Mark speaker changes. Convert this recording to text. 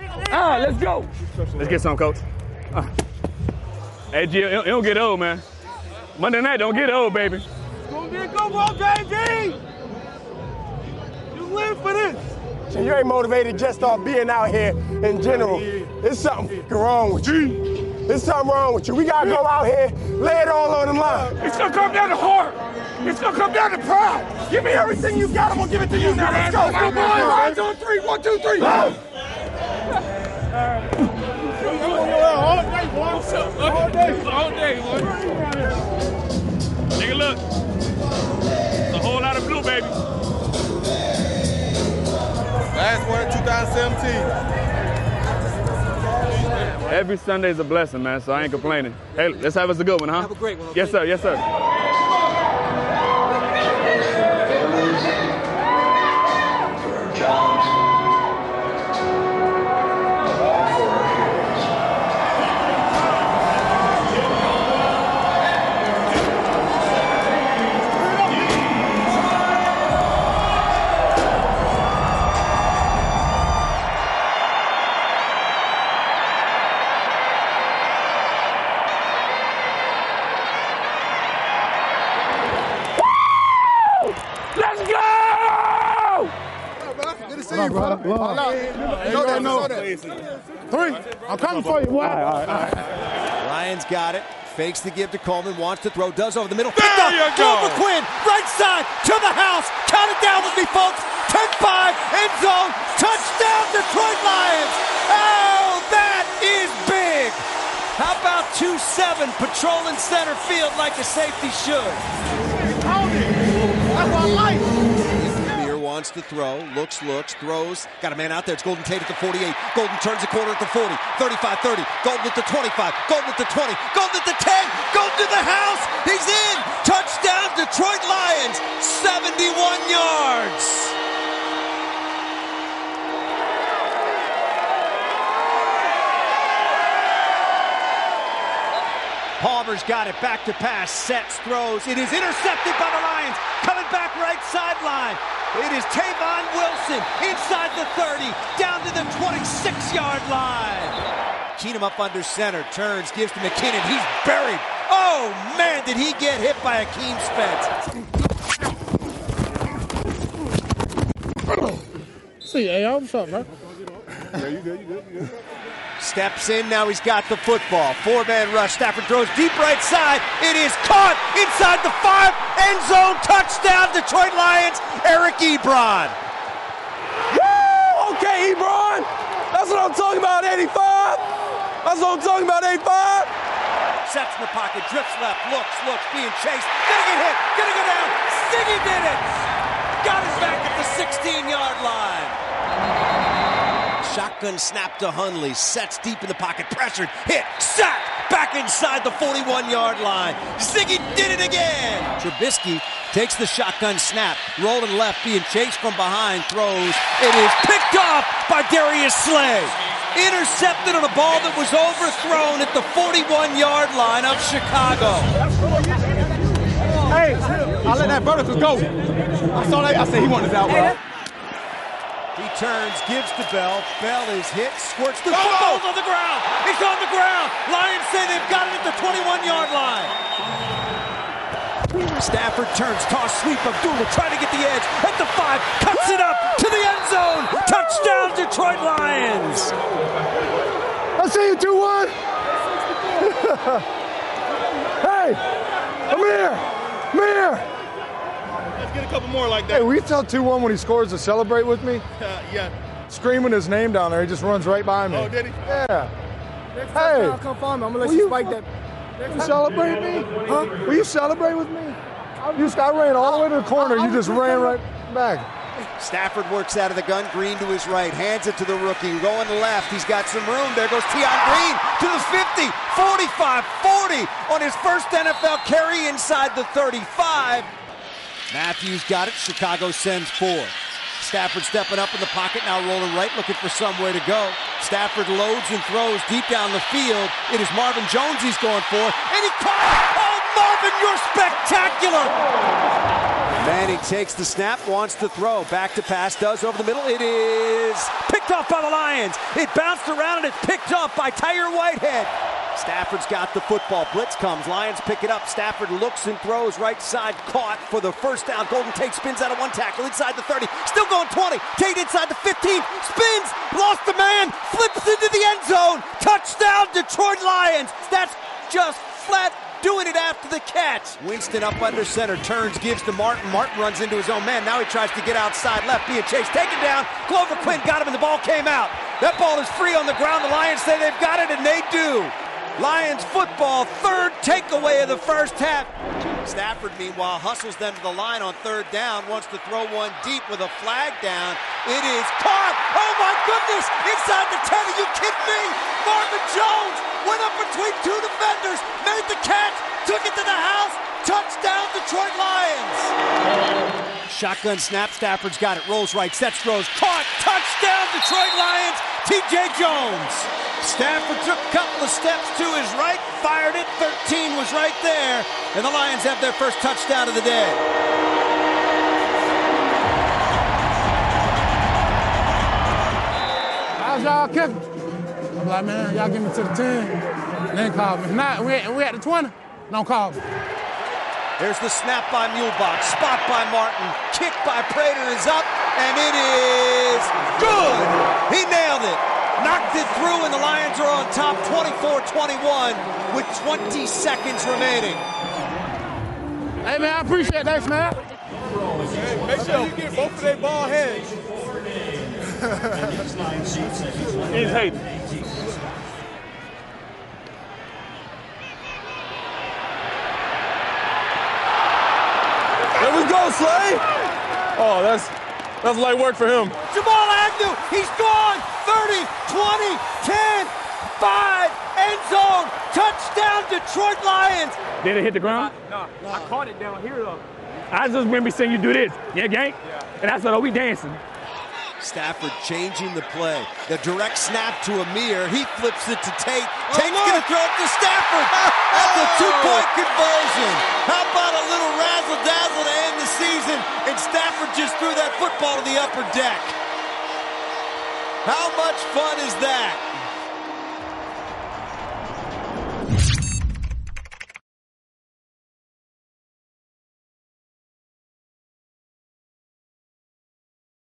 Speaker 1: Let's go. Let's get some, coach. Hey, G, it don't get old, man. Monday night don't get old, baby.
Speaker 2: It's gonna be a good one, baby. You live for this.
Speaker 3: So you ain't motivated just off being out here in general. There's something wrong with you. There's something wrong with you. We gotta go out here, lay it all on the line.
Speaker 2: It's gonna come down to heart. It's gonna come down to pride. Give me everything you got. I'm gonna give it to you now. Let's go. Come on. 1, 2, 3. 1, 2, 3.
Speaker 4: All day, boy. All day, boy.
Speaker 1: Nigga, look. It's a whole lot of blue, baby.
Speaker 4: Last one in 2017.
Speaker 1: Every Sunday is a blessing, man, so I ain't complaining. Hey, let's have us a good one, huh?
Speaker 5: Have a great one. Okay?
Speaker 1: Yes, sir. Yes, sir.
Speaker 4: Three. I'm coming for you, boy.
Speaker 1: All right.
Speaker 5: Lions got it. Fakes the give to Coleman. Wants to throw. Does over the middle.
Speaker 4: There you go.
Speaker 5: McQuinn. Right side to the house. Count it down with me, folks. 10-5. End zone. Touchdown, Detroit Lions. Oh, that is big. How about 2-7 patrolling center field like a safety should?
Speaker 4: That's what I like.
Speaker 5: Wants to throw, looks, throws. Got a man out there. It's Golden Tate at the 48. Golden turns the corner at the 40. 35-30. Golden at the 25. Golden at the 20. Golden at the 10. Golden to the house. He's in. Touchdown, Detroit Lions. 71 yards. Palmer's got it. Back to pass. Sets, throws. It is intercepted by the Lions. Coming back right sideline. It is Tavon Wilson inside the 30, down to the 26-yard line. Keenum up under center, turns, gives to McKinnon. He's buried. Oh, man, did he get hit by Akeem Spence.
Speaker 4: See, hey, what's up, man?
Speaker 3: Yeah, you good.
Speaker 5: Steps in, now he's got the football. Four-man rush, Stafford throws deep right side. It is caught inside the 5, end zone, touchdown, Detroit Lions, Eric Ebron.
Speaker 3: Woo! Okay, Ebron. That's what I'm talking about, 85. That's what I'm talking about, 85.
Speaker 5: Sets in the pocket, drifts left, looks, being chased. Gonna get hit, gonna go down. Stiggy did it. Got it back at the 16-yard line. Shotgun snap to Hundley, sets deep in the pocket, pressured, hit, sack, back inside the 41-yard line. Ziggy did it again. Trubisky takes the shotgun snap, rolling left, being chased from behind, throws. It is picked off by Darius Slay. Intercepted on a ball that was overthrown at the 41-yard line of Chicago.
Speaker 3: Hey, I let that vertical go. I saw that. I said he wanted that out.
Speaker 5: He turns, gives to Bell. Bell is hit, squirts the football's on the ground. He's on the ground. Lions say they've got it at the 21-yard line. Stafford turns, toss, sweep. Abdullah trying to get the edge at the 5, cuts it up to the end zone. Touchdown, Detroit Lions.
Speaker 3: I see you, 2-1. Hey, come here.
Speaker 4: Let's get a couple more like that.
Speaker 6: Hey, will you tell 2-1 when he scores to celebrate with me?
Speaker 4: Yeah.
Speaker 6: Screaming his name down there, he just runs right by me.
Speaker 4: Oh, did he?
Speaker 6: Yeah.
Speaker 3: Next
Speaker 6: Hey.
Speaker 3: time, come find me. I'm gonna let you spike that.
Speaker 6: Will you celebrate me? Huh? Will you celebrate with me? I ran all the way to the corner. You just ran right back.
Speaker 5: Stafford works out of the gun. Green to his right. Hands it to the rookie. Going left. He's got some room. There goes Tion Green to the 50, 45, 40 on his first NFL carry inside the 35. Matthews got it. Chicago sends 4. Stafford stepping up in the pocket, now rolling right, looking for somewhere to go. Stafford loads and throws deep down the field. It is Marvin Jones he's going for, and he caught it! Oh, Marvin, you're spectacular! Manning takes the snap, wants to throw. Back to pass, does over the middle. It is picked off by the Lions. It bounced around and it's picked up by Tyre Whitehead. Stafford's got the football. Blitz comes. Lions pick it up. Stafford looks and throws right side. Caught for the first down. Golden Tate spins out of one tackle inside the 30. Still going 20. Tate inside the 15. Spins. Lost a man. Flips into the end zone. Touchdown, Detroit Lions. That's just flat doing it after the catch. Winston up under center. Turns, gives to Martin. Martin runs into his own man. Now he tries to get outside left. Being chased. Taken down. Glover Quinn got him and the ball came out. That ball is free on the ground. The Lions say they've got it and they do. Lions football, third takeaway of the first half. Stafford, meanwhile, hustles them to the line on third down, wants to throw one deep with a flag down. It is caught. Oh, my goodness. Inside the 10. Are you kidding me? Marvin Jones went up between two defenders, made the catch, took it to the house. Touchdown, Detroit Lions. Shotgun snap. Stafford's got it. Rolls right. Sets, throws. Caught. Touchdown, Detroit Lions. T.J. Jones. Stafford took a couple of steps to his right, fired it, 13 was right there, and the Lions have their first touchdown of the day.
Speaker 4: How's y'all kicking? I'm like, man, y'all get me to the 10, then call me. If not, we at the 20, don't call me.
Speaker 5: There's the snap by Muhlbach, spot by Martin, kick by Prater is up, and it is good! He nailed it! Knocked it through, and the Lions are on top 24-21 with 20 seconds remaining.
Speaker 4: Hey, man, I appreciate that, man. Hey, make sure you get both of their ball heads.
Speaker 1: He's hating.
Speaker 2: There we go, Slay. Oh, that's light work for him.
Speaker 5: Jamal Agnew, he's gone. 30, 20, 10, 5, end zone. Touchdown, Detroit Lions.
Speaker 1: Did it hit the ground? No. I caught it down here, though. I just remember seeing you do this. Yeah, gang? Yeah. And I said, oh, we dancing.
Speaker 5: Stafford changing the play. The direct snap to Amir. He flips it to Tate. Tate's going to throw it to Stafford. That's a two-point conversion. How about a little razzle-dazzle to end the season? And Stafford just threw that football to the upper deck. How much fun is that?